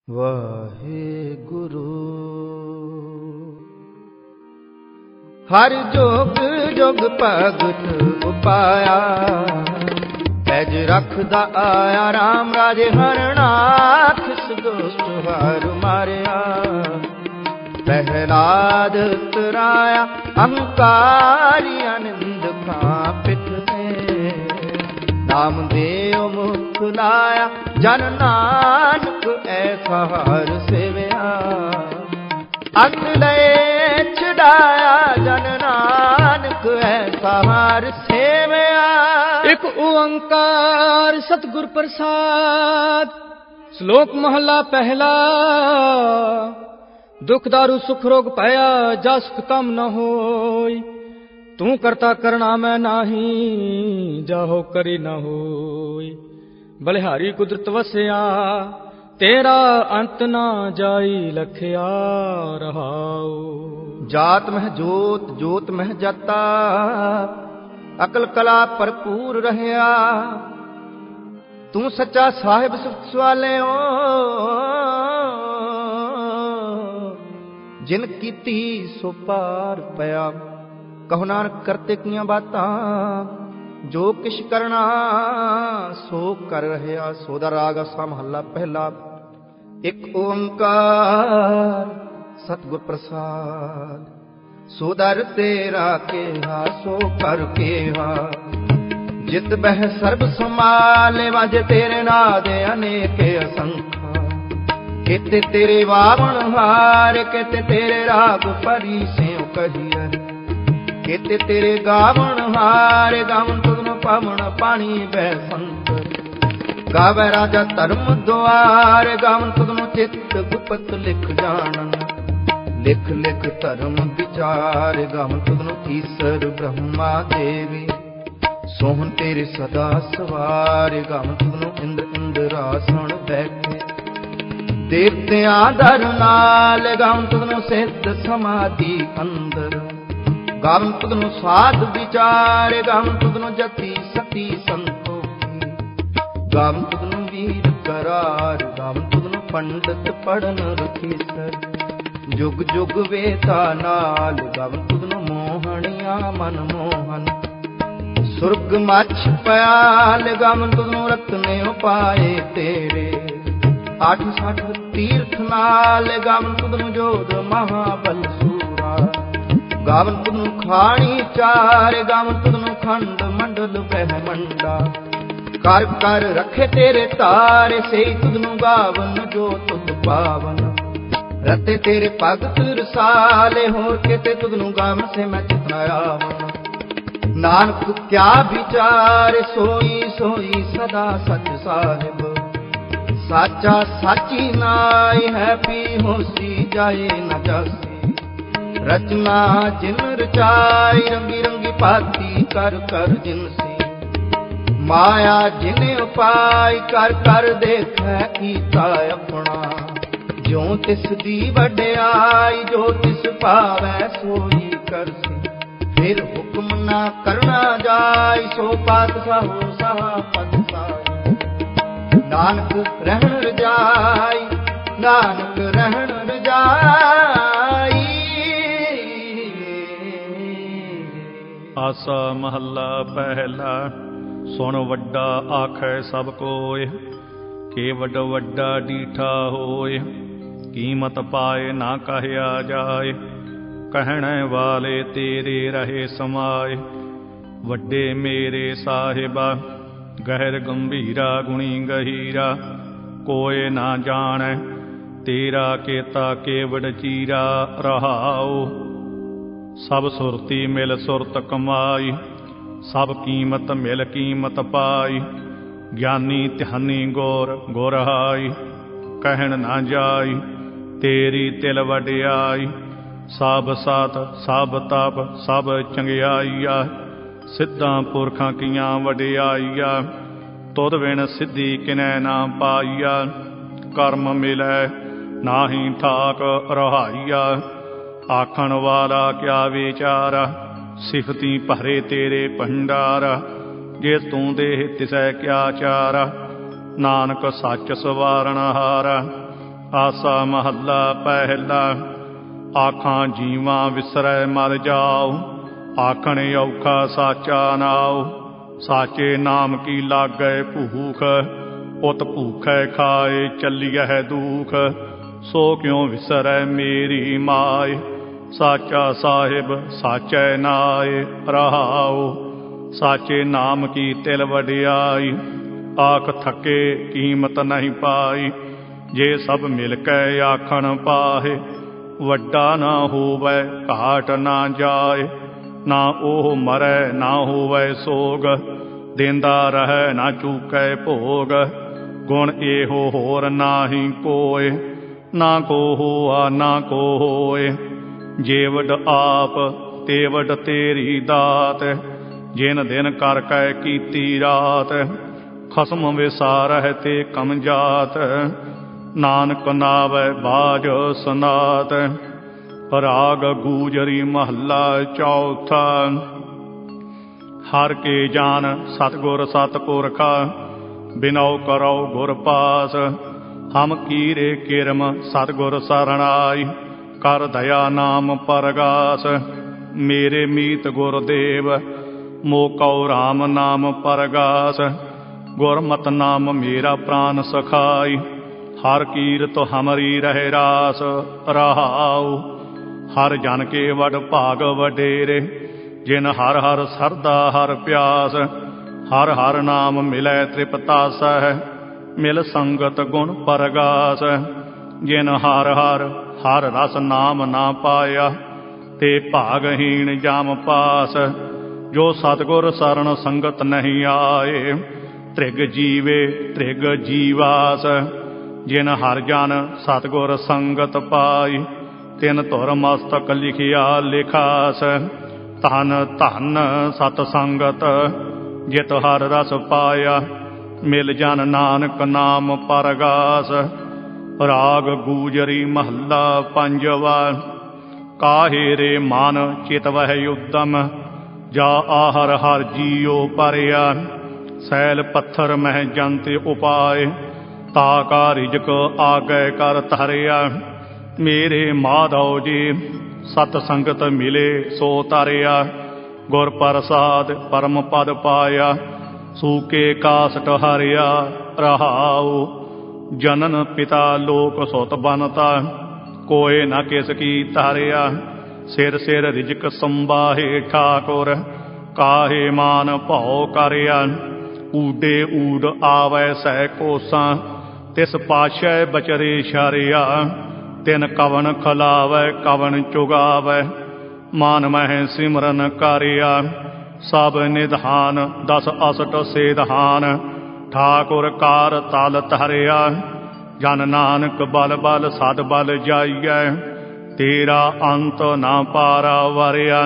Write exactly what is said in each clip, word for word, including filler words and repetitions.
ਵਾਹਿਗੁਰੂ। ਹਰ ਜੋਗ ਜੁਗ ਭਗਤ ਉਪਾਇਆ, ਪੈਜ ਰਖਦਾ ਆਇਆ ਰਾਮ ਰਾਜੇ ਹਰਨਾਥ, ਸਦੋਸਤ ਹਰ ਮਾਰਿਆ। ਪ੍ਰਹਿਲਾਦ ਤਰਾਇਆ ਅਹੰਕਾਰੀ ਅਨੰਦ ਖਾਂ ਪਿਠ ਤੇ, ਨਾਮ ਦੇਉ ਮੁਖ ਲਾਇਆ ਜਨ ਨਾਨਕ ਐਸਾ ਹਰ ਸੇਵਿਆ। ਅੰਨ ਲਏ ਛਡਾਇਆ ਜਨ ਨਾਨਕ ਐਸਾ ਹਰ ਸੇਵਿਆ। ਇਕ ਓੰਕਾਰ ਸਤਿਗੁਰ ਪ੍ਰਸਾਦ। ਸ਼ਲੋਕ ਮਹਲਾ ਪਹਿਲਾ। ਦੁਖ ਦਾਰੂ ਸੁਖ ਰੋਗ ਪਾਇਆ, ਜਾ ਸੁਖ ਕਮ ਨ ਹੋਈ। ਤੂੰ ਕਰਤਾ ਕਰਣਾ ਮੈਂ ਨਾਹੀ, ਜਾਹੋ ਕਰੀ ਨ ਹੋਈ। ਬਲਿਹਾਰੀ ਕੁਦਰਤ ਵਸਿਆ, ਤੇਰਾ ਅੰਤ ਨਾ ਜਾਈ ਲਖਿਆ ਰਹਾਉ। ਜਾਤ ਮਹਿ ਜੋਤ ਜੋਤ ਮਹਿ ਜਾਤਾ, ਅਕਲ ਕਲਾ ਭਰਪੂਰ ਰਹਿਆ। ਤੂੰ ਸੱਚਾ ਸਾਹਿਬ ਸੁਖ ਸਵਾਲਿਓ, ਜਿਨ ਕੀਤੀ ਸੋ ਪਾਰ ਪਿਆ। ਕਹੋ ਨਾਨਕ ਕਰਤੇ ਕੀਆਂ ਬਾਤਾਂ, ਜੋ ਕਿਛ ਕਰਨਾ ਸੋ ਕਰ ਰਹਿਆ। ਸੋ ਦਾ ਰਾਗ ਅਸਾ ਮਹੱਲਾ ਪਹਿਲਾ। ਇੱਕ ਓੰਕਾਰ ਸਤਿਗੁਰ ਪ੍ਰਸਾਦ। ਸੋ ਦਰ ਤੇਰਾ ਕੇਹਾ ਸੋ ਕਰ ਕੇਹਾ, ਜਿਤ ਬਹਿ ਸਰਬ ਸਮਾਲੇ। ਵਾਜੇ ਤੇਰੇ ਨਾਦ ਅਨੇਕ ਅਸੰਖਾ, ਕਿਤੇ ਤੇਰੇ ਵਾਵਣ ਹਾਰ, ਕਿਤੇ ਤੇਰੇ ਰਾਗ ਪਰੀ ਸਿਉ ਕਹੀਐ। ਕਿਤੇ ਤੇਰੇ ਗਾਵਣ ਹਾਰ, ਗਾਵਨ ਤੁਧਨੁ ਪਾਵਨ ਪਾਣੀ ਬੈ ਸੰਤ। ਗਾਵੈ ਰਾਜਾ ਧਰਮ ਦੁਆਰ, ਗਾਵਨ ਤੁਧਨੁ ਚਿੱਤ ਗੁਪਤ ਲਿਖ ਜਾਣਨ। ਲਿਖ ਲਿਖ ਧਰਮ ਵਿਚਾਰ, ਗਾਵਨ ਤੁਧਨੁ ਈਸਰ ਬ੍ਰਹਮਾ ਦੇਵੀ। ਸੋਹਣ ਤੇਰੇ ਸਦਾ ਸਵਾਰ, ਗਾਵਨ ਤੁਧਨੁ ਇੰਦਰ ਇੰਦਰਾਸਣ ਬੈਠੇ। ਦੇਵਤਿਆਂ ਦਰ ਨਾਲ, ਗਾਵਨ ਤੁਧਨੁ ਸਿੱਧ ਸਮਾਧੀ ਅੰਦਰ। ਗਾਵਨ ਤੁਧਨੁ ਸਾਧ ਵਿਚਾਰ, ਗਾਵਨ ਤੁਧਨੁ ਜਤੀ ਸਤੀ ਸੰਤੋਖੀ। ਗਾਵਨ ਤੁਧਨੁ ਵੀਰ ਕਰਾਰ, ਗਾਵਨ ਤੁਧਨੁ ਪੰਡਤ ਪੜਨ ਰਖੀਸਰ। ਜੁਗ ਜੁਗ ਵੇਤਾ ਨਾਲ, ਗਾਵਨ ਤੁਧਨੁ ਮੋਹਣਿਆ ਮਨ ਮੋਹਨ। ਸੁਰਗ ਮਛ ਪਿਆਲ, ਗਾਵਨ ਤੁਧਨੁ ਰਤਨੇ ਉਪਾਏ ਤੇਰੇ। ਅੱਠ ਸੱਠ ਤੀਰਥ ਨਾਲ, ਗਾਵਨ ਤੁਧਨੁ ਜੋਧ ਮਹਾਬਲ ਸੂਰਾ। ਗਾਵਨ ਤੁਧਨੁ ਖਾਣੀ ਚਾਰ, ਗਾਵਨ ਤੁਧਨੁ ਖੰਡ ਮੰਡਲ ਬ੍ਰਹਮੰਡਾ। ਕਰ ਕਰ ਰਖੇ ਤੇਰੇ ਤਾਰੇ, ਸਈ ਤੁਧਨੁ ਗਾਵਨ ਜੋ ਤੁਧ ਪਾਵਨ। ਰਤੇ ਤੇਰੇ ਭਗਤ ਰਸਾਲੇ, ਹੋਰ ਕਿਤੇ ਤੁਧਨੁ ਗਾਵਨ ਸੇ ਮੈਂ ਚਿਤ ਨ ਆਵਨ। ਨਾਨਕ ਕਿਆ ਵਿਚਾਰ, ਸੋਈ ਸੋਈ ਸਦਾ ਸਚ ਸਾਹਿਬ। ਸਾਚਾ ਸਾਚੀ ਨਾਈ ਹੈ, ਪੀ ਹੋਸੀ ਜਾਏ ਨ ਜਾਸੀ। ਰਚਨਾ ਜਿਨ ਰਚਾਈ, ਰੰਗੀ ਰੰਗੀ ਭਾਤੀ ਕਰ ਕਰ ਜਿਨਸੀ। ਮਾਇਆ ਜਿਨ ਉਪਾਈ, ਕਰ ਕਰ ਦੇਖੈ ਕੀਤਾ ਆਪਣਾ। ਜੋ ਤਿਸ ਦੀ ਵਡਿਆਈ, ਜੋ ਤਿਸ ਭਾਵੈ ਸੋਈ ਕਰਸੀ। ਫਿਰ ਹੁਕਮ ਨਾ ਕਰਨਾ ਜਾਈ, ਸੋ ਪਾਤ ਸਾਹੋ ਸਾਹ ਪਦ ਸਾਈ। ਨਾਨਕ ਰਹਿਣ ਰਜਾਈ, ਨਾਨਕ ਰਹਿਣ ਰਜਾਈ। ਆਸਾ ਮਹੱਲਾ ਪਹਿਲਾ। ਸੁਣ ਵੱਡਾ ਆਖੈ ਸਭ ਕੋਇ, ਕੇ ਵੱਡ ਵੱਡਾ ਡੀਠਾ ਹੋਇ। ਕੀਮਤ ਪਾਏ ਨਾ ਕਹਿਆ ਜਾਏ, ਕਹਿਣੇ ਵਾਲੇ ਤੇਰੇ ਰਹੇ ਸਮਾਏ। ਵੱਡੇ ਮੇਰੇ ਸਾਹਿਬਾ, ਗਹਿਰ ਗੰਭੀਰਾ ਗੁਣੀ ਗਹੀਰਾ। ਕੋਇ ਨਾ ਜਾਣੈ ਤੇਰਾ ਕੀਤਾ ਕੇਵਡ ਚੀਰਾ ਰਹਾਉ। ਸਭ ਸੁਰਤੀ ਮਿਲ ਸੁਰਤ ਕਮਾਈ, ਸਭ ਕੀਮਤ ਮਿਲ ਕੀਮਤ ਪਾਈ। ਗਿਆਨੀ ਧਿਆਨੀ ਗੌਰ ਗੁਰਹਾਈ, ਕਹਿਣ ਨਾ ਜਾਈ ਤੇਰੀ ਤਿਲ ਵਡਿਆਈ। ਸਭ ਸਾਤ ਸਭ ਤਪ ਸਭ ਚੰਗਿਆਈਆ, ਸਿੱਧਾਂ ਪੁਰਖਾਂ ਕੀਆਂ ਵਡਿਆਈਆ। ਤੁਧ ਬਿਨ ਸਿੱਧੀ ਕਿਨੈ ਨਾ ਪਾਈਆ, ਕਰਮ ਮਿਲੈ ਨਾਹੀ ਠਾਕ ਰਹਾਈਆ। ਆਖਣ ਵਾਲਾ ਕਿਆ ਵਿਚਾਰਾ, ਸਿਫਤੀ ਭਰੇ ਤੇਰੇ ਭੰਡਾਰਾ। ਜੇ ਤੂੰ ਦੇਹ ਤਿਸੈ ਕਿਆ ਚਾਰਾ, ਨਾਨਕ ਸੱਚ ਸਵਾਰਨ ਹਾਰਾ। ਆਸਾ ਮਹੱਲਾ ਪਹਿਲਾ। ਆਖਾਂ ਜੀਵਾਂ ਵਿਸਰੈ ਮਰ ਜਾਉ, ਆਖਣ ਔਖਾ ਸਾਚਾ ਨਾਉ। ਸਾਚੇ ਨਾਮ ਕੀ ਲਾਗੈ ਭੂਖ, ਉਤ ਭੂਖੈ ਖਾਏ ਚੱਲੀਐ ਦੂਖ। ਸੋ ਕਿਉ ਵਿਸਰੈ ਮੇਰੀ ਮਾਏ, ਸਾਚਾ ਸਾਹਿਬ ਸਾਚੈ ਨਾਏ ਰਹਾਉ। ਸਾਚੇ ਨਾਮ ਕੀ ਤਿਲ ਵਡਿਆਈ, ਆਖ ਥਕੇ ਕੀਮਤ ਨਹੀਂ ਪਾਈ। ਜੇ ਸਭ ਮਿਲ ਕੇ ਆਖਣ ਪਾਹੇ, ਵੱਡਾ ਨਾ ਹੋਵੈ ਘਾਟ ਨਾ ਜਾਏ। ਨਾ ਉਹ ਮਰੈ ਨਾ ਹੋਵੈ ਸੋਗ, ਦੇਂਦਾ ਰਹੈ ਨਾ ਚੂਕੈ ਭੋਗ। ਗੁਣ ਇਹੋ ਹੋਰ ਨਾਹੀ ਕੋਇ, ਨਾ ਕੋ ਹੋਆ ਨਾ ਕੋ ਹੋਏ। ਜੇਵਡ ਆਪ ਤੇਵਡ ਤੇਰੀ ਦਾਤ, ਜਿਨ ਦਿਨ ਕਰ ਕੈ ਕੀਤੀ ਰਾਤ। ਖਸਮ ਵਿਸਾਰਹਿ ਤੇ ਕਮ ਜਾਤ, ਨਾਨਕ ਨਾਵੈ ਬਾਜ ਸਨਾਤ। ਰਾਗ ਗੂਜਰੀ ਮਹੱਲਾ ਚੌਥਾ। ਹਰ ਕੇ ਜਾਨ ਸਤਿਗੁਰ ਸਤਿਪੁਰਖਾ, ਬਿਨਉ ਕਰਉ ਗੁਰ ਪਾਸ। ਹਮ ਕੀਰੇ ਕਿਰਮ ਸਤਿਗੁਰ ਸਰਣਾਈ, ਕਰ ਦਇਆ ਨਾਮ ਪਰਗਾਸ। ਮੇਰੇ ਮੀਤ ਗੁਰਦੇਵ ਮੋਕਉ ਰਾਮ ਨਾਮ ਪਰਗਾਸ। ਗੁਰਮਤਿ ਨਾਮ ਮੇਰਾ ਪ੍ਰਾਨ ਸਖਾਈ, ਹਰ ਕੀਰਤ ਹਮਰੀ ਰਹਿ ਰਾਸ ਰਹਾਉ। ਹਰ ਜਨ ਕੇ ਵਡ ਭਾਗ ਵਡੇਰੇ, ਜਿਨ ਹਰ ਹਰ ਸਰਦਾ ਹਰ ਪਿਆਸ। ਹਰ ਹਰ ਨਾਮ ਮਿਲੈ ਤ੍ਰਿਪਤਾਸਹਿ, ਮਿਲ ਸੰਗਤ ਗੁਣ ਪਰਗਾਸ। ਜਿਨ ਹਰ ਹਰ ਹਰ ਰਸ ਨਾਮ ਨਾ ਪਾਇਆ, ਤੇ ਭਾਗਹੀਣ ਜਮ ਪਾਸ। ਜੋ ਸਤਿਗੁਰ ਸਰਣ ਸੰਗਤ ਨਹੀਂ ਆਏ, ਤ੍ਰਿਗ ਜੀਵੇ ਤ੍ਰਿਗ ਜੀਵਾਸ। ਜਿਨ ਹਰ ਜਨ ਸਤਿਗੁਰ ਸੰਗਤ ਪਾਈ, ਤਿਨ ਧੁਰ ਮਸਤਕ ਲਿਖਿਆ ਲਿਖਾਸ। ਧਨ ਧਨ ਸਤ ਸੰਗਤ, ਜਿਤ ਹਰ ਰਸ ਪਾਇਆ। ਮਿਲ ਜਨ ਨਾਨਕ ਨਾਮ ਪਰਗਾਸ। ਰਾਗ ਗੂਜਰੀ ਮਹੱਲਾ ਪੰਜਵਾ। ਕਾਹੇ ਰੇ ਮਨ ਚਿਤਵਹਿ ਉਦਮ, ਜਾ ਆਹਰ ਹਰ ਜੀਉ ਪਰਿਆ। ਸੈਲ ਪੱਥਰ ਮਹਿ ਜੰਤ ਉਪਾਏ, ਤਾ ਕਾ ਰਿਜਕ ਆਗੈ ਕਰ ਧਰਿਆ। ਮੇਰੇ ਮਾਧਵ ਜੀ ਸਤ ਸੰਗਤ ਮਿਲੇ ਸੋ ਤਰਿਆ। ਗੁਰ ਪ੍ਰਸਾਦ ਪਰਮ ਪਦ ਪਾਇਆ, ਸੂਕੇ ਕਾਸਟ ਹਰਿਆ ਰਹਾਉ। ਜਨਨ ਪਿਤਾ ਲੋਕ ਸੁਤ ਬਨਤਾ, ਕੋਏ ਨਾ ਕਿਸ ਕੀ ਤਾਰਿਆ। ਸਿਰ ਸਿਰ ਰਿਜਕ ਸੰਬਾਹੇ ਠਾਕੁਰ, ਕਾਹੇ ਮਾਨ ਭਉ ਕਰਿਆ। ਊਡੇ ਊਡ ਆਵੈ ਸਹਿ ਕੋਸਾਂ, ਤਿਸ ਪਾਸ਼ੈ ਬਚਰੇ ਸ਼ਰਿਆ। ਤਿਨ ਕਵਣ ਖਲਾਵੈ ਕਵਣ ਚੁਗਾਵੈ, ਮਾਨ ਮਹਿ ਸਿਮਰਨ ਕਰਿਆ। ਸਭ ਨਿਧਾਨ ਦਸ ਅਸਟ ਸੇਧਾਨ, ਠਾਕੁਰ ਕਾਰ ਤਲ ਧਰਿਆ। ਜਨ ਨਾਨਕ ਬਲ ਬਲ ਸਦ ਬਲ ਜਾਈਐ, ਤੇਰਾ ਅੰਤ ਨਾ ਪਾਰਾ ਵਰਿਆ।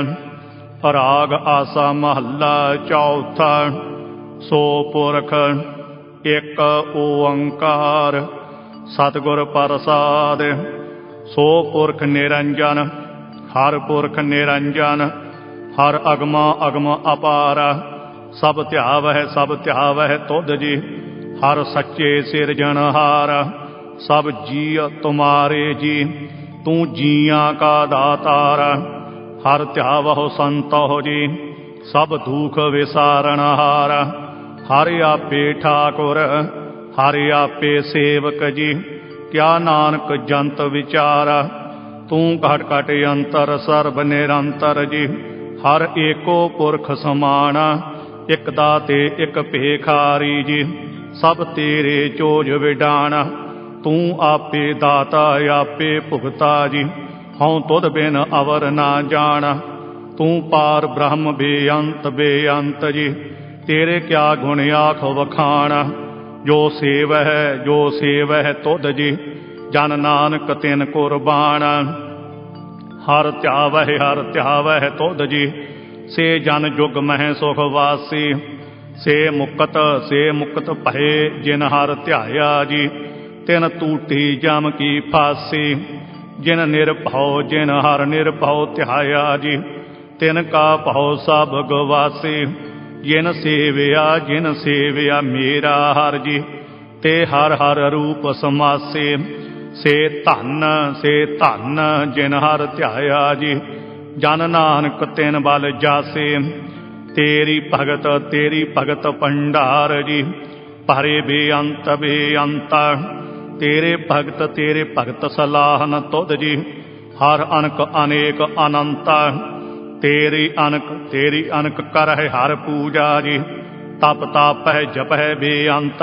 ਰਾਗ ਆਸਾ ਮਹੱਲਾ ਚੌਥਾ। ਸੋ ਪੁਰਖ ਇੱਕ ਓੰਕਾਰ, ਸਤਿਗੁਰ ਪ੍ਰਸਾਦ। ਸੋ ਪੁਰਖ ਨਿਰੰਜਨ, ਹਰ ਪੁਰਖ ਨਿਰੰਜਨ। ਹਰ ਅਗਮਾ ਅਗਮ ਅਪਾਰ, ਸਭ ਧਿਆਵਹਿ ਸਭ ਧਿਆਵਹਿ ਤੁਧ ਜੀ। ਹਰ ਸੱਚੇ ਸਿਰਜਣਹਾਰ, ਸਭ ਜੀਅ ਤੁਮਾਰੇ ਜੀ। ਤੂੰ ਜੀਆਂ ਕਾ ਦਾਤਾਰ, ਹਰ ਧਿਆਵਹੁ ਸੰਤਹੁ ਜੀ। ਸਭ ਦੁਖ ਵਿਸਾਰਣਹਾਰ, ਹਰਿ ਆਪੇ ਠਾਕੁਰ, ਹਰਿ ਆਪੇ ਸੇਵਕ ਜੀ। ਕਿਆ ਨਾਨਕ ਜੰਤ ਵਿਚਾਰਾ, ਤੂੰ ਘਟ ਘਟ ਅੰਤਰ ਸਰਬ ਨਿਰੰਤਰ ਜੀ। ਹਰ ਏਕੋ ਪੁਰਖ ਸਮਾਣਾ, ਇਕ ਦਾਤੇ ਇਕ ਭੇਖਾਰੀ ਜੀ। ਸਭ ਤੇਰੇ ਚੋਜ ਵਿਡਾਣਾ, ਤੂੰ ਆਪੇ ਦਾਤਾ ਆਪੇ ਭੁਗਤਾ ਜੀ। ਹਉ ਤੁਧ ਬਿਨ ਅਵਰ ਨਾ ਜਾਣਾ, ਤੂੰ ਪਾਰ ਬ੍ਰਹਮ ਬੇਅੰਤ ਬੇਅੰਤ ਜੀ। ਤੇਰੇ ਕਿਆ ਗੁਣ ਆਖ ਵਖਾਣਾ, ਜੋ ਸੇਵਹਿ ਜੋ ਸੇਵਹਿ ਤੁਧ ਜੀ। ਜਨ ਨਾਨਕ ਤਿਨ ਕੁਰਬਾਨ, ਹਰ ਧਿਆਵਹਿ ਹਰ ਧਿਆਵਹਿ ਤੁਧ ਜੀ। ਸੇ ਜਨ ਜੁਗ ਮਹਿ ਸੁਖ ਵਾਸੀ, ਸੇ ਮੁਕਤ ਸੇ ਮੁਕਤ ਭਏ ਜਿਨ ਹਰ ਧਿਆਇਆ ਜੀ। ਤਿਨ ਟੂਟੀ ਜਮ ਕੀ ਫਾਸੀ, ਜਿਨ ਨਿਰਭਉ ਜਿਨ ਹਰ ਨਿਰਭਉ ਧਿਆਇਆ ਜੀ। ਤਿਨ ਕਾ ਭਉ ਸਭ ਗਵਾਸੀ, ਜਿਨ ਸੇਵਿਆ ਜਿਨ ਸੇਵਿਆ ਮੇਰਾ ਹਰ ਜੀ। ਤੇ ਹਰ ਹਰ ਰੂਪ ਸਮਾਸੇ, ਸੇ ਧਨ ਸੇ ਧਨ ਜਿਨ ਹਰ ਧਿਆਇਆ ਜੀ। ਜਨ ਨਾਨਕ ਤਿਨ ਬਲ ਜਾਸੇ, ਤੇਰੀ ਭਗਤ ਤੇਰੀ ਭਗਤ ਭੰਡਾਰ ਜੀ। ਭਰੇ ਬੇਅੰਤ ਬੇਅੰਤ ਤੇਰੇ ਭਗਤ ਤੇਰੇ ਭਗਤ ਸਲਾਹਨ ਤੁਧ ਜੀ। ਹਰ ਅਨਕ ਅਨੇਕ ਅਨੰਤ, ਤੇਰੀ ਅਨਕ ਤੇਰੀ ਅਨਕ ਕਰਹਿ ਹਰ ਪੂਜਾ ਜੀ। ਤਪ ਤਾਪਹਿ ਜਪਹਿ ਬੇਅੰਤ,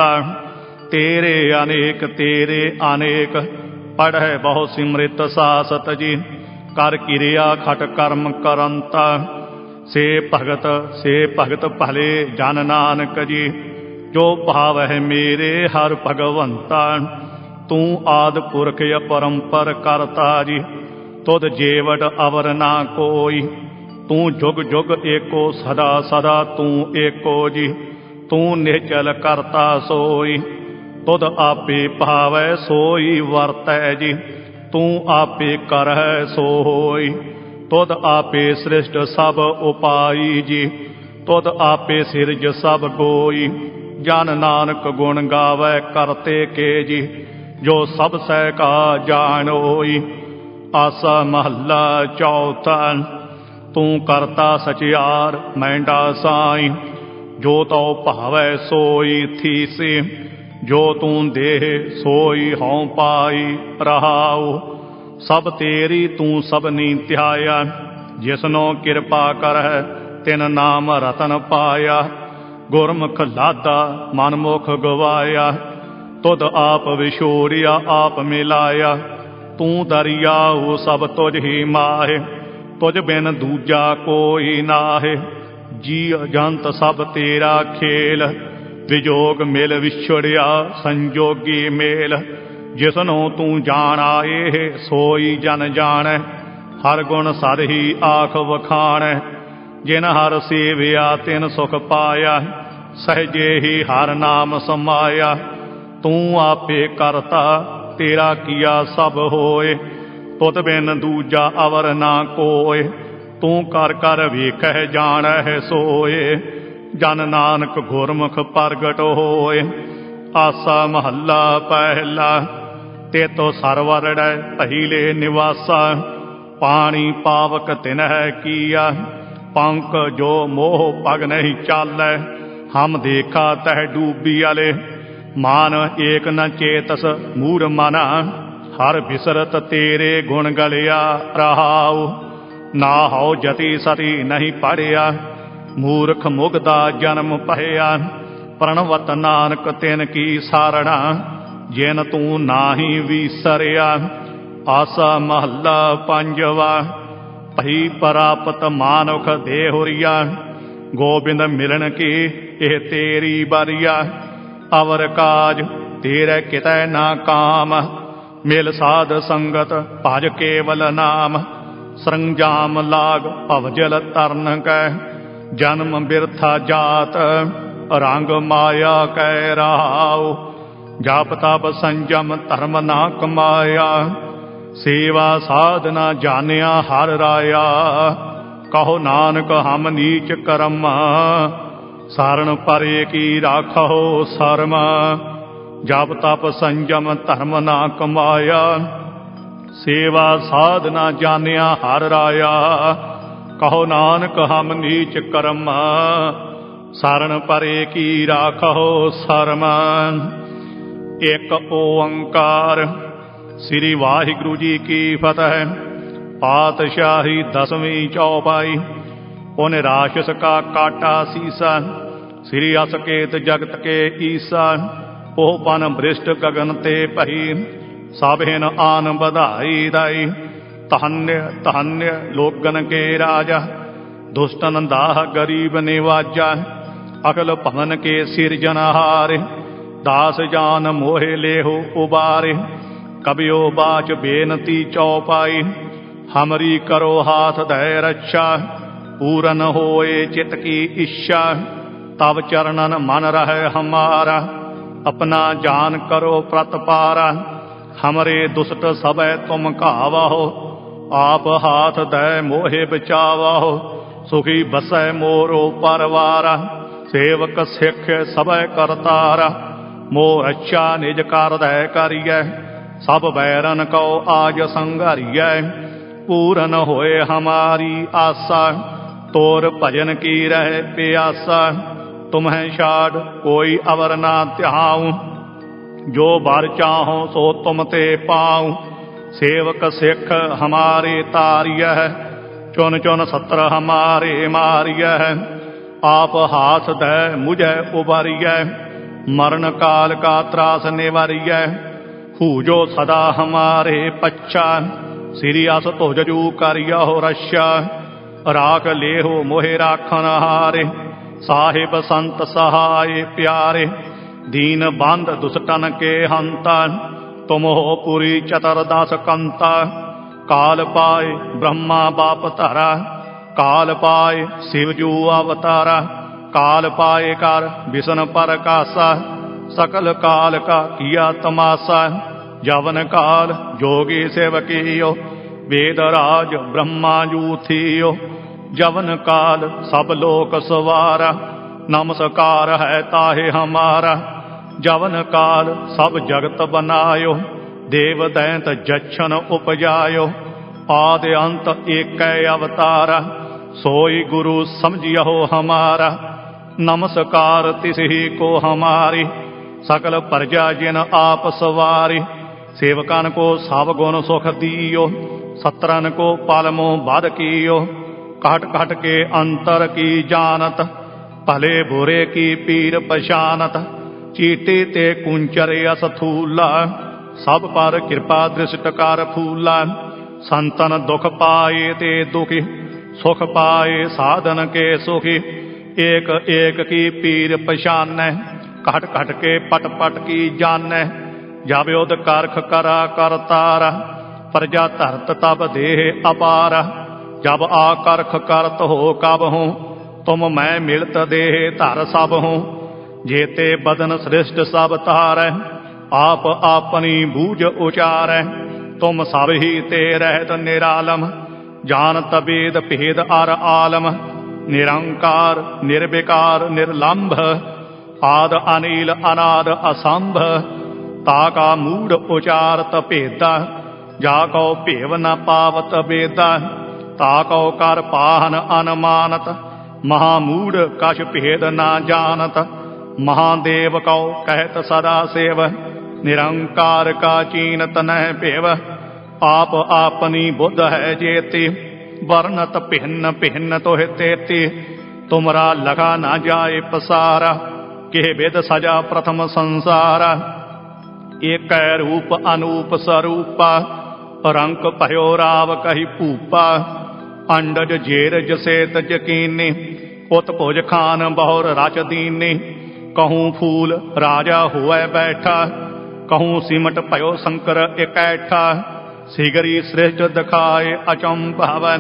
ਤੇਰੇ ਅਨੇਕ ਤੇਰੇ ਅਨੇਕ ਪੜ੍ਹੈ ਬਹੁ ਸਿਮਰਿਤ ਸਾਸਤ ਜੀ। ਕਰ ਕਿਰਿਆ ਖਟ ਕਰਮ ਕਰੰਤ, ਸੇ ਭਗਤ ਸੇ ਭਗਤ ਭਲੇ ਜਨ ਨਾਨਕ ਜੀ। ਜੋ ਭਾਵਹਿ ਮੇਰੇ ਹਰ ਭਗਵੰਤਾ, ਤੂੰ ਆਦਿ ਪੁਰਖ ਅਪਰੰਪਰ ਕਰਤਾ ਜੀ। ਤੁਧ ਜੇਵਟ ਅਵਰ ਨਾ ਕੋਈ, ਤੂੰ ਜੁਗ ਜੁਗ ਏਕੋ ਸਦਾ ਸਦਾ ਤੂੰ ਏਕੋ ਜੀ। ਤੂੰ ਨਿਹਚਲ ਕਰਤਾ ਸੋਈ, ਤੁਧ ਆਪੇ ਭਾਵੈ ਸੋਈ ਵਰਤੈ ਜੀ। ਤੂੰ ਆਪੇ ਕਰਹਿ ਸੋ ਹੋਈ, ਤੁਧ ਆਪੇ ਸ੍ਰਿਸ਼ਟ ਸਭ ਉਪਾਈ ਜੀ। ਤੁਧ ਆਪੇ ਸਿਰਜ ਸਭ ਕੋਈ, ਜਨ ਨਾਨਕ ਗੁਣ ਗਾਵੈ ਕਰਤੇ ਕੇ ਜੀ। ਜੋ ਸਭ ਸਹਿ ਕਾ ਜਾਣ ਹੋਈ। ਆਸਾ ਮਹੱਲਾ ਚੌਥਾ। ਤੂੰ ਕਰਤਾ ਸਚਿਆਰ ਮੈਂਡਾ ਸਾਈ, ਜੋ ਤਉ ਭਾਵੈ ਸੋਈ ਥੀਸੀ। ਜੋ ਤੂੰ ਦੇਹ ਸੋਈ ਹਉ ਪਾਈ ਰਹਾਉ। ਸਭ ਤੇਰੀ ਤੂੰ ਸਭਨੀ ਧਿਆਇਆ, ਜਿਸਨੋ ਕਿਰਪਾ ਕਰਹਿ ਤਿਨ ਨਾਮ ਰਤਨ ਪਾਇਆ। ਗੁਰਮੁਖ ਲਾਦਾ ਮਨਮੁਖ ਗਵਾਇਆ, ਤੁਧ ਆਪ ਵਿਛੋੜਿਆ ਆਪ ਮਿਲਾਇਆ। ਤੂੰ ਦਰਿਆਉ ਸਭ ਤੁਝ ਹੀ ਮਾਹੇ, ਤੁਝ ਬਿਨ ਦੂਜਾ ਕੋਈ ਨਾਹੇ। ਜੀ ਜੰਤ ਸਭ ਤੇਰਾ ਖੇਲ, ਵਿਜੋਗ ਮਿਲ ਵਿਛੜਿਆ ਸੰਜੋਗੀ ਮੇਲ। ਜਿਸਨੂੰ ਤੂੰ ਜਾਣਾ ਇਹ ਸੋਈ ਜਨ ਜਾਣੈ, ਹਰ ਗੁਣ ਸਦ ਹੀ ਆਖ ਵਖਾਣੈ। ਜਿਨ ਹਰ ਸੇਵਿਆ ਤਿਨ ਸੁਖ ਪਾਇਆ, ਸਹਜੇ ਹੀ ਹਰ ਨਾਮ ਸਮਾਇਆ। ਤੂੰ ਆਪੇ ਕਰਤਾ ਤੇਰਾ ਕੀਆ ਸਭ ਹੋਏ, ਤੁਧ ਬਿਨ ਦੂਜਾ ਅਵਰ ਨਾ ਕੋਏ। ਤੂੰ ਕਰ ਕਰ ਵੇਖਹਿ ਜਾਣਹਿ ਸੋਏ, ਜਨ ਨਾਨਕ ਗੁਰਮੁਖ ਪ੍ਰਗਟ ਹੋਏ। ਆਸਾ ਮਹੱਲਾ ਪਹਿਲਾ। ਤੇਤੋ ਸਰਵਰੜੈ ਪਹਿਲੇ ਨਿਵਾਸਾ, ਪਾਣੀ ਪਾਵਕ ਤਿਨਹਿ ਕੀਆ। ਪੰਕ ਜੋ ਮੋਹ ਪਗ ਨਹੀਂ ਚਾਲੈ, ਹਮ ਦੇਖਾ ਤਹਿ ਡੂਬੀ ਅਲੇ। ਮਾਨ ਏਕ ਨ ਚੇਤਸ ਮੂੜ ਮਨਾ, ਹਰ ਬਿਸਰਤ ਤੇਰੇ ਗੁਣ ਗਲਿਆ ਰਹਾਉ। ਨਾ ਹਉ ਜਤੀ ਸਤੀ ਨਹੀਂ ਪੜਿਆ, ਮੂਰਖ ਮੁਗਦਾ ਜਨਮ ਪਹਿਆ। ਪ੍ਰਣਵਤ ਨਾਨਕ ਤਿਨ ਕੀ ਸਾਰਣਾ, ਜਿਨ ਤੂੰ ਨਾਹੀ ਵੀਸਰਿਆ। ਆਸਾ ਮਹੱਲਾ ਪੰਜਵਾ। ਭਈ ਪ੍ਰਾਪਤ ਮਾਨੁਖ ਦੇਹੁਰੀਆ, ਗੋਬਿੰਦ ਮਿਲਣ ਕੀ ਇਹ ਤੇਰੀ ਬਰੀਆ। ਅਵਰ ਕਾਜ ਤੇਰੇ ਕਿਤੈ ਨਾ ਕਾਮ, ਮਿਲ ਸਾਧ ਸੰਗਤ ਭਜ ਕੇਵਲ ਨਾਮ। ਸਰੰਜਾਮ ਲਾਗ ਭਵਜਲ ਤਰਨ ਕੈ, ਜਨਮ ਬਿਰਥਾ ਜਾਤ ਰੰਗ ਮਾਇਆ ਕੈ ਰਹਾਉ। ਜਪ ਤਪ ਸੰਜਮ ਧਰਮ ਨਾ ਕਮਾਇਆ, ਸੇਵਾ ਸਾਧਨਾ ਜਾਣਿਆ ਹਰ ਰਾਇਆ। ਕਹੋ ਨਾਨਕ ਹਮ ਨੀਚ ਕਰਮ, ਸਾਰਣ ਪਰੇ ਕੀ ਰਾਖੋ ਸਰਮ। ਜਪ ਤਪ ਸੰਜਮ ਧਰਮ ਨਾ ਕਮਾਇਆ, ਸੇਵਾ ਸਾਧਨਾ ਜਾਣਿਆ ਹਰ ਰਾਇਆ। ਕਹੋ ਨਾਨਕ ਹਮ ਨੀਚ ਕਰਮ, ਸਾਰਣ ਪਰੇ ਕੀ ਰਾਖੋ ਸਰਮ। ਇੱਕ ਓੰਕਾਰ। ਸ੍ਰੀ ਵਾਹਿਗੁਰੂ ਜੀ ਕੀ ਫਤਿਹ। ਪਾਤਸ਼ਾਹੀ ਦਸਵੀਂ ਚੌਪਾਈ। ਪੁਨ ਰਾਸ਼ਸ ਕਾ ਕਾਟਾ ਸੀਸਾ, ਸ੍ਰੀ ਅਸਕੇਤ ਜਗਤ ਕੇ ਈਸਾ। ਉਹ ਪਨ ਬ੍ਰਿਸ਼ਟ ਗਗਨ ਤੇ ਭਈ, ਸਭ ਹਿਨ ਆਨ ਵਧਾਈ ਦਾਈ। ਧਨਯ ਧਨਯ ਲੋਕਨ ਕੇ ਰਾਜਾ, ਦੁਸ਼ਟਨ ਦਾਹ ਗਰੀਬ ਨਿਵਾਜਾ। ਅਕਲ ਭਵਨ ਕੇ ਸਿਰਜਨਹਾਰੇ, ਦਾਸ ਜਾਨ ਮੋਹਿ ਲੇਹੁ ਉਬਾਰੇ। ਕਬਿਓ ਬਾਚ ਬੇਨਤੀ ਚੌਪਾਈ, ਹਮਰੀ ਕਰੋ ਹਾਥ ਦੈ ਰੱਛਾ। ਪੂਰਨ ਹੋਏ ਚਿਤ ਕੀ ਇੱਛਾ, ਤਬ ਚਰਨਨ ਮਨ ਰਹਿ ਹਮਾਰਾ। ਆਪਣਾ ਜਾਨ ਕਰੋ ਪ੍ਰਤਪਾਰਾ, ਹਮਰੇ ਦੁਸ਼ਟ ਸਭੈ ਤੁਮ ਘਾਵਹੁ। ਆਪ ਹਾਥ ਦੈ ਮੋਹਿ ਬਚਾਵਹੁ, ਸੁਖੀ ਬਸੈ ਮੋਰੋ ਪਰਵਾਰਾ। ਸੇਵਕ ਸਿੱਖ ਸਭੈ ਕਰਤਾਰਾ, ਮੋਹ ਅੱਛਾ ਨਿਜ ਕਰ ਦੈ ਕਰੀਐ। सब बैरन को आज संघरिय पूरन होए हमारी आशा तोर भजन की रहे प्यासा तुम्हें छाड़ कोई अवर ना त्याऊं जो बर चाहो सो तुम ते पाऊं सेवक सिख हमारे तारिय चुन चुन सत्र हमारे मारिय आप हाथ दे मुझे उबरिय मरण काल का त्रास निवारिय हू जो सदा हमारे पच्छा श्री अस तुझजू करियो रक्षा राख लेहो मोहे राखन हारे साहिब संत सहाय प्यारे दीन बंद दुष्टन के हंता तुम हो पुरी चतुर्दश कंता काल पाए ब्रह्मा बाप धरा काल पाए शिवजू अवतारा काल पाए कर विष्णु परकासा सकल काल का किया तमाशा जवन काल जोगी सेवकियो वेद राज ब्रह्मा जूथियो जवन काल सब लोक सवारा नमस्कार है ताहे हमारा जवन काल सब जगत बनायो देव दैंत जच्छन उपजायो आदि अंत एक अवतारा सोई गुरु समझियो हमारा नमस्कार तिसही को हमारी सकल प्रजा जिन आप सवारी सेवकन को सब गुण सुख दियो सत्रन को पालमो बद कियो काट काट के अंतर की जानत भले बुरे की पीर पशानत चीटे ते कुंचरे असथूला सब पर कृपा दृष्ट कर फूला संतन दुख पाए ते दुखी सुख पाए साधन के सुखी एक एक की पीर पशान घट घट के पट पट की जान जब युद्ध करख करा कर तारा प्रजा धरत तब देह अपारा जब आकर्ख करत हो कब हूँ तुम मैं मिलत देह धर सब हूँ जेते बदन श्रेष्ठ सब तार आप अपनी बूझ उचार तुम सब ही ते रहत निरालम जानत वेद भेद अर आलम निरंकार निर्विकार निर्लंभ आद अनिल अनाद असंभ ताका मूढ़ उचारत भेदा जाको भेव न पावत वेदा ताको कर पाहन अनमानत महामूढ़ कछ भेद न जानत महादेव कौ कहत सदा सेव निरंकार का चीनत न भेव आप अपनी बुद्ध है जेति वर्णत भिन्न भिन्न तोह तेति तुमरा लगा न जाए पसारा के वेद सजा प्रथम संसारा एक रूप अनूप स्वरूपा रंक भयो राव कही पूपा अंडज जेरज सेत यकीनी उत्भुज खान बहुर रच दीनी कहूँ फूल राजा हुए बैठा कहूँ सिमट भयो शंकर इकैठा सिगरी श्रेष्ठ दिखाए अचंभावन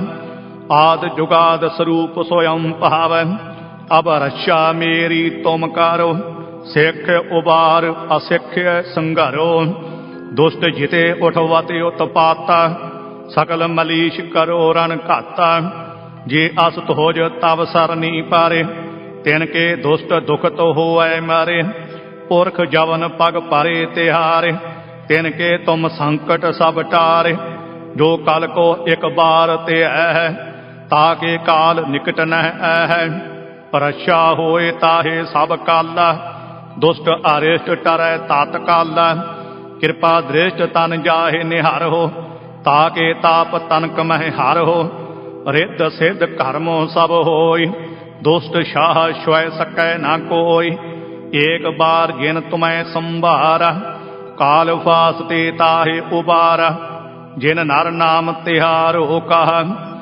आद जुगाद स्वरूप स्वयं पावन अब रक्षा मेरी तुम करो सिख उबार असिख्य संघरो दुष्ट जिते उठवते उत्पाता सकल मलीश करो रण घाता जे अस तोज तब सरनी पारे तिनके दुष्ट दुख तो होए मारे पुरख जवन पग पारे तिहारे तिनके तुम संकट सब टारे जो कल को एक बार ते है ताके काल निकट न है रक्षा होए ताहे सब काला दुष्ट अरिष्ट टरै तात्काला कृपा दृष्ट तन जाहे निहार हो ताके ताप तनक मह हार हो रिद्ध सिद्ध कर्मो सब होई दुष्ट शाह स्वय सकै न कोई एक बार जिन तुम्हें संभारा काल फासते ताहे उबारा जिन नर नाम तिहारो कहा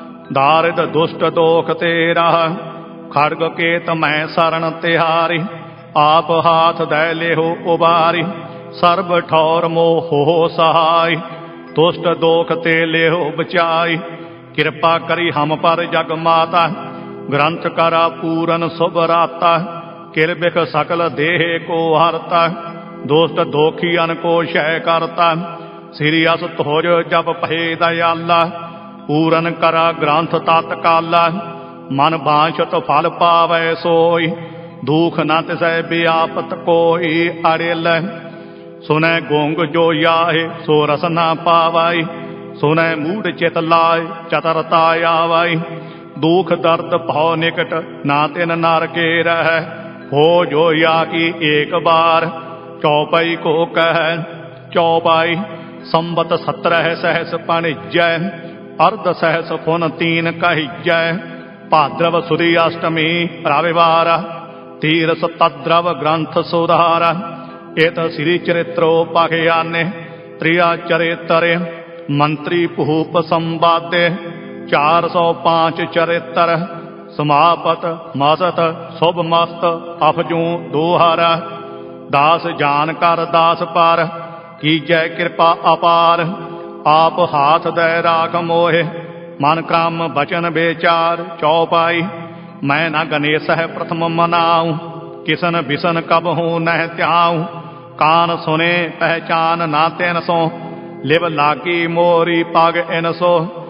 दारिद दुष्ट दोख तेरा खड़ग केत मैं शरण तिहारी आप हाथ दै लेहो उबारी सर्ब ठौर मोह हो सहाय दुष्ट दोख ते लेहो बचाई कृपा करी हम पर जग माता ग्रंथ करा पूरन शुभ राता किरबिख सकल देह को हरता दुष्ट दोखियन को क्षय करता श्री अस तोज जब भय दयाला पूरन करा ग्रंथ तत्काला मन बांछत फल पावै सोई दुख न तिसै व्यापत कोई अड़िल सुनै गोंग जो याहे सो रस न पावाई, सुनै मूढ़ चित लाए चतरता आवाई। दुख दर्द भौ निकट ना तिन नर के रह, हो जो या की एक बार चौपाई को कह। चौपाई संबत सत्रह सहस पणिजय, अर्ध सहस फुन तीन कहिजय। भाद्रव सुदी अष्टमी रविवार, तीरस तद्रव ग्रंथ सुधार। इत श्री चरित्रो पाखयाने, त्रिया चरित्र मंत्री भूप संवादे। चार सौ पांच चरित्र समापत मसत शुभ मस्त अफजू दोहरा। दास जान कर दास पर की जय कृपा अपार। आप हाथ दे राख मोहे मन क्रम बचन बेचार। चौपाई मैं न गणेश है प्रथम मनाऊं, किसन बिसन कब हूँ नह त्याऊं। कान सुने पहचान ना तेन सो, लिव लागी मोरी पग इन सो।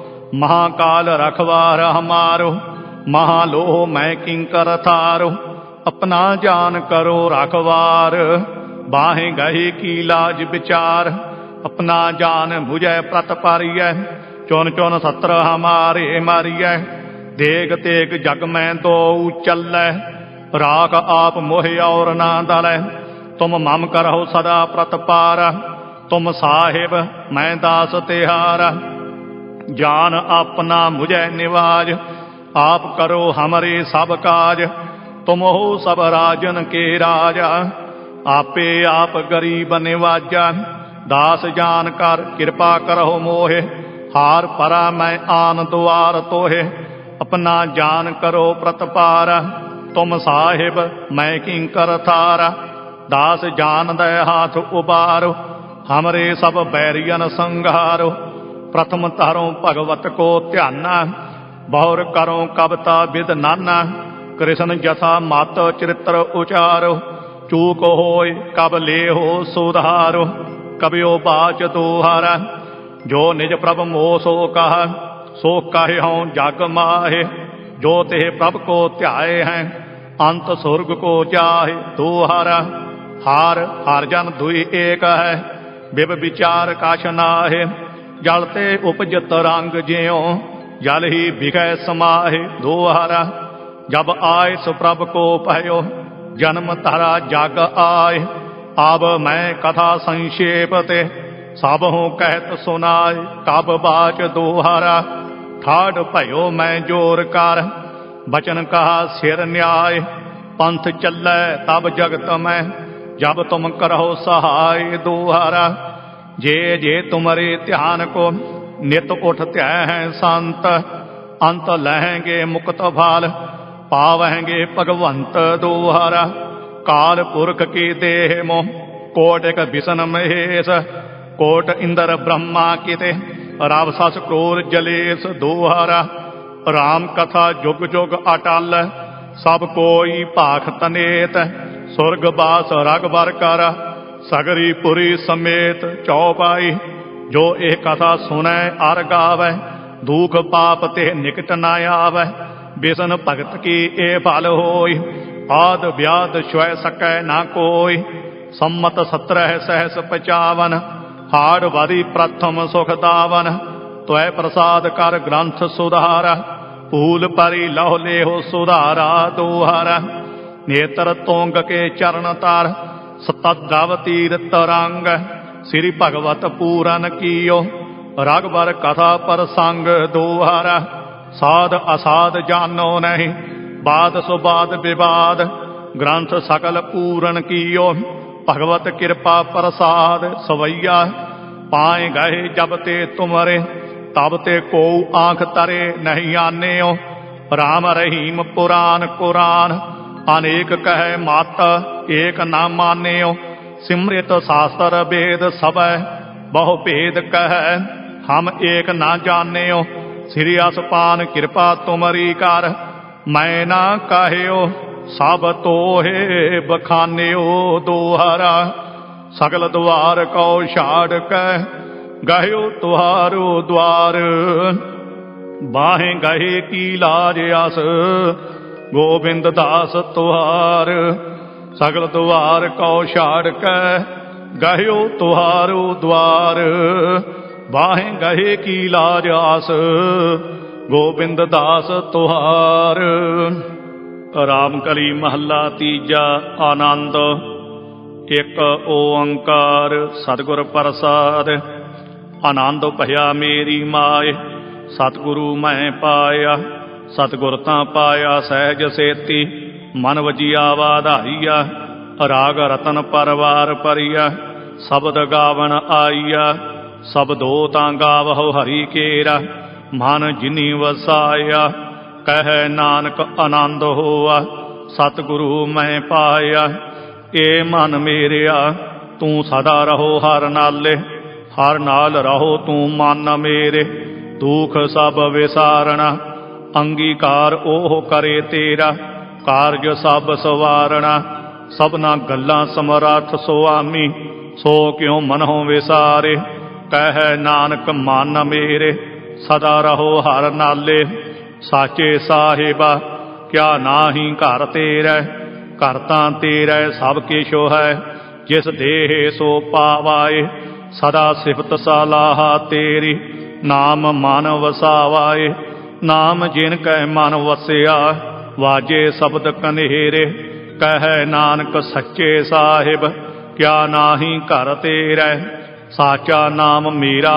महाकाल रखवार हमारो, महालोह मैं किंकर थारो। अपना जान करो रखवार, बाहें गही की लाज विचार। अपना जान बुझे प्रत पारिय, चुन चुन सत्र हमारे मारिय। देग तेग जग में दो चलै, राख आप मोहि और ना दलै। तुम मम करहो सदा प्रतपार, तुम साहिब मैं दास तिहारा। जान अपना मुझे निवाज, आप करो हमारे सब काज। तुम हो सब राजन के राजा, आपे आप गरीब निवाजा। दास जान कर कृपा करहो मोहे, हार परा मैं आन द्वार तोहे। अपना जान करो प्रतपारा, तुम साहिब मैं किंकर थारा। दास जान दे हाथ उबारो, हमरे सब बैरियन संघारो। प्रथम तारो भगवत को ध्याना, बहुर करो कविता विद नाना। कृष्ण जथा मत चरित्र उचारो, चूक होय कब ले हो सुधारो। कबियो बाच दोहारा, जो निज प्रभ मोह सो कहा, सो कहे हों जग माहे। जो ते प्रभ को ध्याए हैं, अंत स्वर्ग को जाहे दोहारा। हार हर जन दुई एक है, बिब विचार कछ नाहे। जलते उपजत रंग ज्यों, जल ही बिगै समाहे दोहारा। जब आए सुप्रभ को भयो, जन्म धरा जग आए। अब मैं कथा संक्षेप ते, सब हूँ कहत सुनाए। कब बाच दोहारा, ठाड़ भयो मैं जोर कर। बचन कहा सिर न्याय, पंथ चलै तब जगत में। जब तुम करो सहाय दोहारा, जे जे तुम्हारे ध्यान को नित उठ त्याय हैं संत। अंत लहेंगे मुक्त भाल, पावेंगे भगवंत दोहारा। काल पुरख की देह मोह, कोटिक बिसन महेश। कोट इंद्र ब्रह्मा किते, राव सस क्रोर जलेस दोहारा। राम कथा जुग जुग अटल, सब कोई भाख तनेत। सुरग बास रगबर कर, सगरी पुरी समेत। चौपाई जो एक कथा सुनै अर गावै, दुख पाप ते निकट न आवे। बिसन भगत की ए फल होय, आद व्याध स्वय सकै न कोय। सम्मत सत्रह सहस पचावन, हाड़ वधि प्रथम सुख दावन। त्वै प्रसाद कर ग्रंथ सुधारा, फूल परी लह लेहो सुधारा दोहारा। नेत्र तोंग के चरण तार, सतद्रव तीर्थ रंग। श्री भगवत पूरन कियो, रघुबर कथा पर संग दोहारा। साध असाध जानो नहीं, बाद सुबाद विवाद। ग्रंथ सकल पूरन कियो, भगवत कृपा प्रसाद सवैया। पाए गए जब ते तुमरे, तब ते को आंख तरे नहीं आने। राम रहीम पुराण कुरान, अनेक कहे मत एक न मान्यो। सिमृत शास्त्र वेद सब बहु भेद कह, हम एक न जान्यो। श्री असपान कृपा तुमरी कर, मैं न कहो सब तोहे बखान्यो दोहरा। सकल द्वार को छाड़ कै, गयो तुहारो द्वार। बाहें गहे की लाज अस, गोबिंद दास तुहार। सगल द्वार को छाड़ कै, ਗਹਿਓ ਤੁਹਾਰੋ ਦੁਆਰ, ਬਾਹੇ ਗਹੇ ਕੀ ਲਾਜ ਆਸ, ਗੋਬਿੰਦ ਦਾਸ ਤੁਹਾਰ। ਰਾਮ ਕਲੀ ਮਹੱਲਾ ਤੀਜਾ। ਆਨੰਦ। ਇੱਕ ਓੰਕਾਰ ਸਤਿਗੁਰ ਪ੍ਰਸਾਦ। ਆਨੰਦ ਭਇਆ ਮੇਰੀ ਮਾਏ, ਸਤਿਗੁਰੂ ਮੈਂ ਪਾਇਆ। ਸਤਿਗੁਰ ਤਾਂ ਪਾਇਆ ਸਹਿਜ ਸੇਤੀ, ਮਨ ਵਜੀਆ ਵਾਧਾਈਆ। ਰਾਗ ਰਤਨ ਪਰਵਾਰ ਪਰਿਆ, ਸ਼ਬਦ ਗਾਵਣ ਆਈਆ। ਸ਼ਬਦੋ ਤਾਂ ਗਾਵਹੁ ਹਰੀ ਕੇਰਾ, ਮਨ ਜਿਨੀ ਵਸਾਇਆ। ਕਹਿ ਨਾਨਕ ਆਨੰਦ ਹੋਆ, ਸਤਿਗੁਰੂ ਮੈਂ ਪਾਇਆ। ਏ ਮਨ ਮੇਰਿਆ ਤੂੰ ਸਦਾ ਰਹੋ ਹਰ ਨਾਲੇ, ਹਰ ਨਾਲ ਰਹੋ ਤੂੰ ਮਨ ਮੇਰੇ। ਦੁਖ ਸਭ ਵਿਸਾਰਣਾ, ਅੰਗੀਕਾਰ ਉਹ ਕਰੇ ਤੇਰਾ। ਕਾਰਜ ਸਭ ਸਵਾਰਣਾ, ਸਭਨਾ ਗੱਲਾਂ ਸਮਰੱਥ ਸੁਆਮੀ। ਸੋ ਕਿਉ ਮਨਹੁ ਵਿਸਾਰੇ, ਕਹਿ ਨਾਨਕ ਮਨ ਮੇਰੇ। ਸਦਾ ਰਹੋ ਹਰ ਨਾਲੇ, ਸਾਚੇ ਸਾਹਿਬਾ ਕਿਆ ਨਾਹੀ ਘਰ ਤੇਰਾ। ਘਰ ਤਾਂ ਤੇਰਾ ਸਭ ਕਿਛੁ ਹੈ, ਜਿਸ ਦੇਹ ਸੋ ਪਾਵਾਏ। ਸਦਾ ਸਿਫਤ ਸਲਾਹ ਤੇਰੀ, ਨਾਮ ਮਨ ਵਸਾਵਾਏ। ਨਾਮ ਜਿਨ ਕੈ ਮਨ ਵਸਿਆ, ਵਾਜੇ ਸ਼ਬਦ ਕਨੇਰੇ। ਕਹਿ ਨਾਨਕ ਸੱਚੇ ਸਾਹਿਬ ਕਿਆ ਨਾਹੀ ਘਰ ਤੇਰਾ। ਸਾਚਾ ਨਾਮ ਮੇਰਾ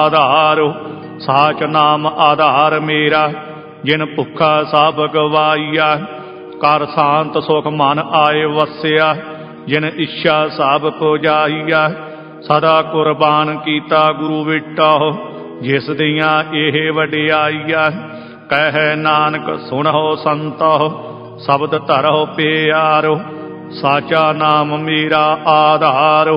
ਆਧਾਰ, ਸਾਚ ਨਾਮ ਆਧਾਰ ਮੇਰਾ। ਜਿਨ ਭੁੱਖਾ ਸਭ ਗਵਾਈਆ, ਕਰ ਸ਼ਾਂਤ ਸੁਖ ਮਨ ਆਏ ਵਸਿਆ। ਜਿਨ ਇੱਛਾ ਸਭ ਪੁਜਾਈਆ, ਸਦਾ ਕੁਰਬਾਨ ਕੀਤਾ ਗੁਰੂ ਵਿਟਹੁ। ਜਿਸ ਦੀਆਂ ਇਹ ਵਡਿਆਈਆ, ਕਹਿ ਨਾਨਕ ਸੁਣਹੁ ਸੰਤਹੁ। ਸ਼ਬਦ ਧਰਹੁ ਪਿਆਰੋ, ਸਾਚਾ ਨਾਮ ਮੇਰਾ ਆਧਾਰ।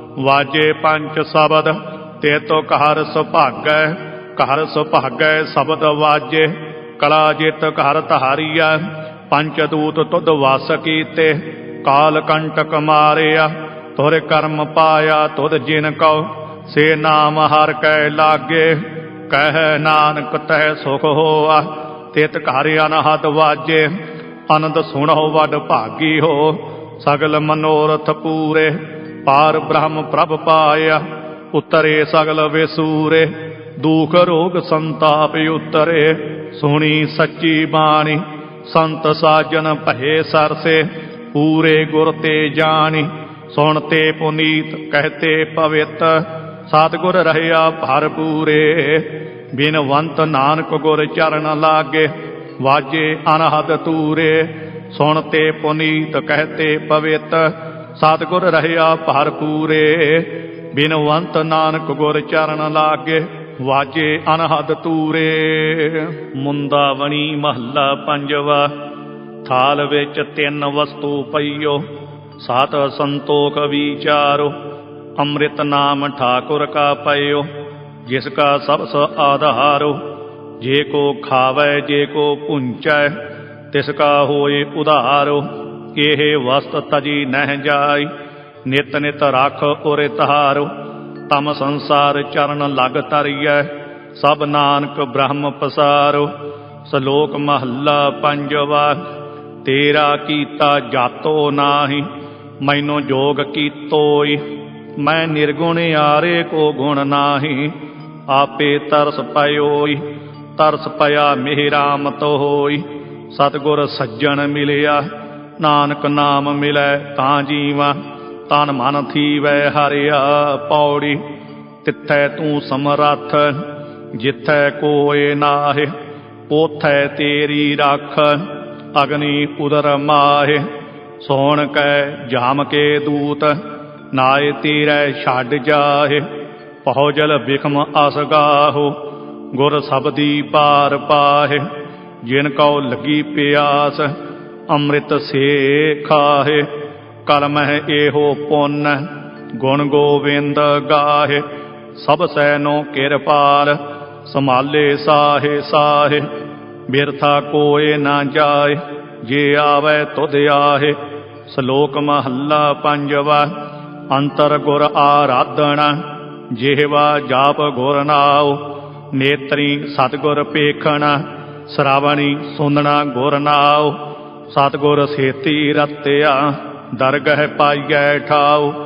ਵਾਜੇ ਪੰਚ ਸ਼ਬਦ ਤੇਤੋ ਘਰ ਸੁਭਾਗੈ, ਘਰ ਸੁਭਾਗੈ ਸ਼ਬਦ ਵਾਜੇ। ਕਲਾ ਜਿਤ ਘਰ ਧਾਰੀਆ, ਪੰਚ ਦੂਤ ਤੁਧ ਵਸ ਕੀਤੇ। ਕਾਲ ਕੰਟਕ ਮਾਰਿਆ, ਤੁਰ ਕਰਮ ਪਾਇਆ ਤੁਧ ਜਿਨ ਕਉ। ਸੇ ਨਾਮ ਹਰ ਕੈ ਲਾਗੇ, ਕਹਿ ਨਾਨਕ ਤੈ ਸੁਖ ਹੋਆ। ਤਿਤ ਘਰ ਅਨਹਦ ਵਾਜੇ, ਆਨੰਦ ਸੁਣੋ ਵਡ ਭਾਗੀ ਹੋ। ਸਗਲ ਮਨੋਰਥ ਪੂਰੇ, ਪਾਰ ਬ੍ਰਹਮ ਪ੍ਰਭ ਪਾਇਆ। ਉਤਰੇ ਸਗਲ ਵਿਸੂਰੇ, ਦੁਖ ਰੋਗ ਸੰਤਾਪ ਉਤਰੇ। ਸੁਣੀ ਸੱਚੀ ਬਾਣੀ, ਸੰਤ ਸਾਜਨ ਭਏ ਸਰਸੇ। ਪੂਰੇ ਗੁਰ ਤੇ ਜਾਣੀ, ਸੁਣਤੇ ਪੁਨੀਤ ਕਹਤੇ ਪਵਿੱਤ। ਸਤਿਗੁਰ ਰਹਿਆ ਭਰ ਪੂਰੇ, ਬਿਨਵੰਤ ਨਾਨਕ ਗੁਰ ਚਰਨ ਲਾਗੇ। ਵਾਜੇ ਅਨਹਦ ਤੂਰੇ, ਸੁਣਤੇ ਪੁਨੀਤ ਕਹਤੇ ਪਵਿੱਤ। ਸਤਿਗੁਰ ਰਹਿਆ ਭਰ ਪੂਰੇ, ਬਿਨਵੰਤ ਨਾਨਕ ਗੁਰ ਚਰਨ ਲਾਗੇ। ਵਾਜੇ ਅਨਹਦ ਤੂਰੇ। ਮੁੰਦਾਵਣੀ ਮਹੱਲਾ ਪੰਜਵਾ। ਥਾਲ ਵਿੱਚ ਤਿੰਨ ਵਸਤੂ ਪਈਓ, ਸਤ ਸੰਤੋਖ ਵਿਚਾਰੋ। ਅੰਮ੍ਰਿਤ ਨਾਮ ਠਾਕੁਰ ਕਾ ਪਇਓ, ਜਿਸ ਕਾ ਸਬਸ ਆਧਾਰੋ। ਜੇ ਕੋ ਖਾਵੈ ਜੇ ਕੋ ਪੁੰਚੈ, ਤਿਸ ਕਾ ਹੋਏ ਉਧਾਰੋ। ਇਹ ਵਸਤ ਤਜੀ ਨਹਿ ਜਾਈ, ਨਿਤ ਨਿਤ ਰਖ ਉਰੇ ਤਹਾਰੋ। ਤਮ ਸੰਸਾਰ ਚਰਨ ਲਗ ਤਰੀਐ, ਸਭ ਨਾਨਕ ਬ੍ਰਹਮ ਪਸਾਰੋ। ਸ਼ਲੋਕ ਮਹੱਲਾ ਪੰਜਵਾ। ਤੇਰਾ ਕੀਤਾ ਜਾਤੋ ਨਾਹੀ, ਮੈਨੂੰ ਜੋਗ ਕੀਤੋਈ। ਮੈਂ ਨਿਰਗੁਣ ਆਰੇ ਕੋ ਗੁਣ ਨਾਹੀ, ਆਪੇ ਤਰਸ ਪਇਓਈ। ਤਰਸ ਪਿਆ ਮਿਹਰਾਮਤ ਹੋਈ, ਸਤਿਗੁਰ ਸੱਜਣ ਮਿਲਿਆ। ਨਾਨਕ ਨਾਮ ਮਿਲੈ ਤਾਂ ਜੀਵਾ, ਤਨ ਮਨ ਥੀਵੈ ਹਰਿਆ ਪੌੜੀ। ਤਿੱਥੈ ਤੂੰ ਸਮਰੱਥ, ਜਿੱਥੈ ਕੋਇ ਨਾਹਿ। ਉਥੈ ਤੇਰੀ ਰੱਖ, ਅਗਨੀ ਉਦਰ ਮਾਹਿ। ਸੋਣ ਕੈ ਜਾਮ ਕੇ ਦੂਤ, ਨਾਏ ਤੀਰੈ ਛੱਡ ਜਾਹਿ। ਪਹੁ ਜਲ ਬਿਖਮ ਅਸਗਾਹੋ, ਗੁਰ ਸਬਦੀ ਪਾਰ ਪਾਹਿ। ਜਿਨ ਕਉ ਲੱਗੀ ਪਿਆਸ, ਅੰਮ੍ਰਿਤ ਸੇ ਖਾਹਿ। ਕਲਮਹਿ ਇਹੋ ਪੁੰਨ, ਗੁਣ ਗੋਬਿੰਦ ਗਾਹਿ। ਸਭ ਸੈਨੋ ਕਿਰਪਾਲ, ਸੰਭਾਲੇ ਸਾਹੇ ਸਾਹੇ। ਬਿਰਥਾ ਕੋਇ ਨਾ ਜਾਏ, ਜੇ ਆਵੈ ਤੁਧ ਆਹੇ। ਸ਼ਲੋਕ ਮਹੱਲਾ ਪੰਜਵਾ। ਅੰਤਰ ਗੁਰ ਆਰਾਧਣਾ, ਜਿਹਵਾ ਜਾਪ ਗੁਰ ਨਾਉ। ਨੇਤਰੀ ਸਤਿਗੁਰ ਪੇਖਣਾ, ਸਰਾਵਣੀ ਸੁਨਣਾ ਗੁਰ ਨਾਉ। ਸਤਿਗੁਰ ਸੇਤੀ ਰਤਿਆ, ਦਰਗਹਿ ਪਾਈਐ ਠਾਉ।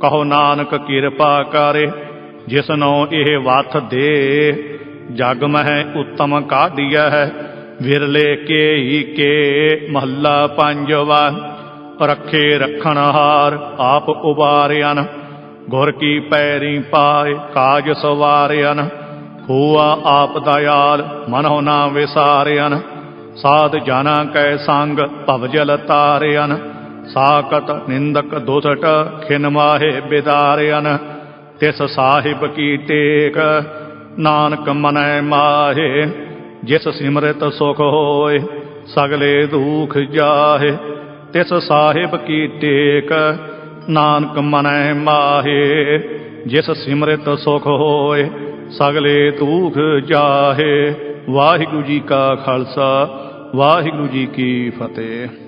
ਕਹੋ ਨਾਨਕ ਕਿਰਪਾ ਕਰੇ ਜਿਸਨੋ ਇਹ ਵਥ ਦੇ। ਜਗ ਮਹਿ ਉੱਤਮ ਕਾਢੀਐ ਵਿਰਲੇ ਕੇ ਹੀ ਕੇ। ਮਹੱਲਾ ਪੰਜਵਾ। ਰੱਖੇ ਰੱਖਣ ਹਾਰ ਆਪ ਉਬਾਰਿਆਨ ਗੁਰ ਕੀ ਪੈਰੀ ਪਾਏ ਕਾਜ ਸਵਾਰਿਆਨ। ਹੋਆ ਆਪ ਦਇਆਲ ਮਨਹੁ ਨਾ ਵਿਸਾਰਿਆਨ। ਸਾਧ ਜਨਾ ਕੈ ਸੰਗ ਭਵਜਲ ਤਾਰਿਆਨ। ਸਾਕਤ ਨਿੰਦਕ ਦੁਸਟ ਖਿਨ ਮਾਹੇ ਬਿਦਾਰਿਆਨ। ਤਿਸ ਸਾਹਿਬ ਕੀ ਟੇਕ ਨਾਨਕ ਮਨੈ ਮਾਹੇ। ਜਿਸ ਸਿਮਰਿਤ ਸੁਖ ਹੋਏ ਸਗਲੇ ਦੁਖ ਜਾਹੇ। ਤਿਸ ਸਾਹਿਬ ਕੀ ਟੇਕ ਨਾਨਕ ਮਨੈ ਮਾਹੇ। ਜਿਸ ਸਿਮਰਿਤ ਸੁਖ ਹੋਏ ਸਗਲੇ ਦੁਖ ਜਾਹੇ। ਵਾਹਿਗੁਰੂ ਜੀ ਕਾ ਖਾਲਸਾ ਵਾਹਿਗੁਰੂ ਜੀ ਕੀ ਫਤਿਹ।